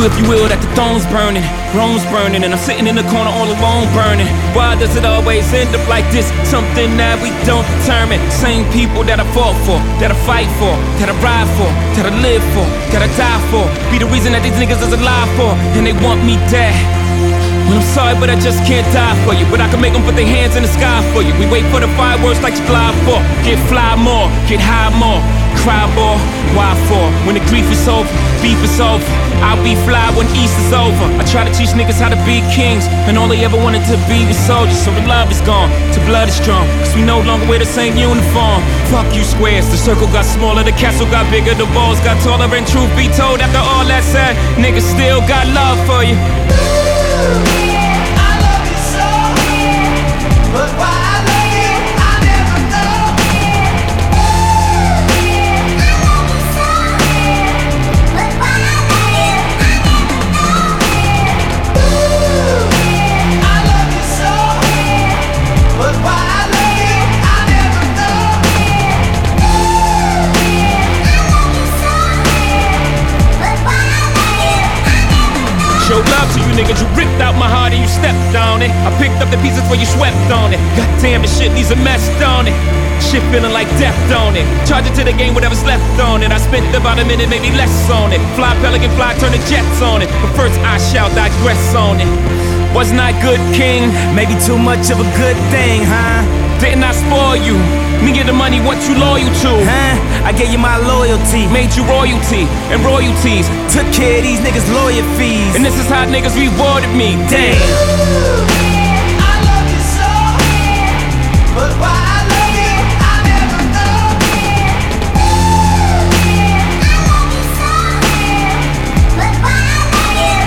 if you will, that the throne's burning, Rome's burning, and I'm sitting in the corner all alone burning. Why does it always end up like this? Something that we don't determine. Same people that I fought for, that I fight for, that I ride for, that I live for, that I die for, be the reason that these niggas is alive for, and they want me dead. Well, I'm sorry, but I just can't die for you. But I can make them put their hands in the sky for you. We wait for the fireworks like July 4th. Get fly more, get high more, cry more. Why for? When the grief is over, beef is over, I'll be fly when East is over. I try to teach niggas how to be kings, and all they ever wanted to be was soldiers. So the love is gone, the blood is strong, cause we no longer wear the same uniform. Fuck you squares, the circle got smaller, the castle got bigger, the walls got taller. And truth be told, after all that said, niggas still got love for you. I love you so, but why I love you, I never know. I love you so, but why I love you, I never know. I love you so, but why I love you, I never know. I love you so, but why I love you, I never know. Show love to you niggas, you ripped out my heart and you stepped on it. I picked up the pieces where you swept on it. Goddamn, this shit needs a mess, don't it? Shit feeling like death, don't it? Charge it to the game, whatever's left on it. I spent about a minute, maybe less on it. Fly pelican fly, turn the jets on it. But first I shall digress on it. Wasn't I good, king? Maybe too much of a good thing, huh? Didn't I spoil you? Me get the money, what you loyal to? Huh? I gave you my loyalty, Made you royalty and royalties. took care of these niggas' lawyer fees. And this is how niggas rewarded me. Damn. I love you so, but why I love you, I never know. I love you so, but why I love you,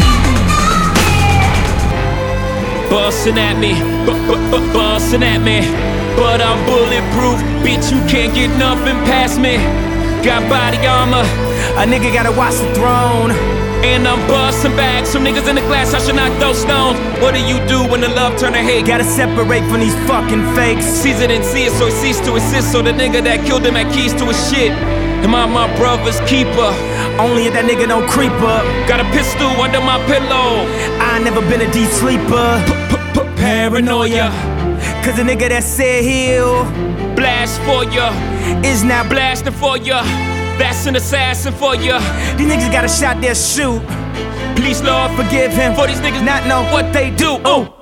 I never know. Bustin' at me, bustin' at me. But I'm bulletproof, bitch, you can't get nothing past me. Got body armor, A nigga gotta watch the throne. and I'm bustin' back. Some niggas in the glass, I should knock those stones. What do you do when the love turn to hate? Gotta separate from these fucking fakes. Sees it and see it, so it ceased to exist. So the nigga that killed him had keys to his shit. Am I my brother's keeper? Only if that nigga don't creep up. Got a pistol under my pillow. I never been a deep sleeper. Paranoia, Cause the nigga that said he'll blast for ya, is now blasting for ya. That's an assassin for ya. These niggas got a shot, they'll shoot. Please, Lord, Forgive him for these niggas not know what they do. Oh.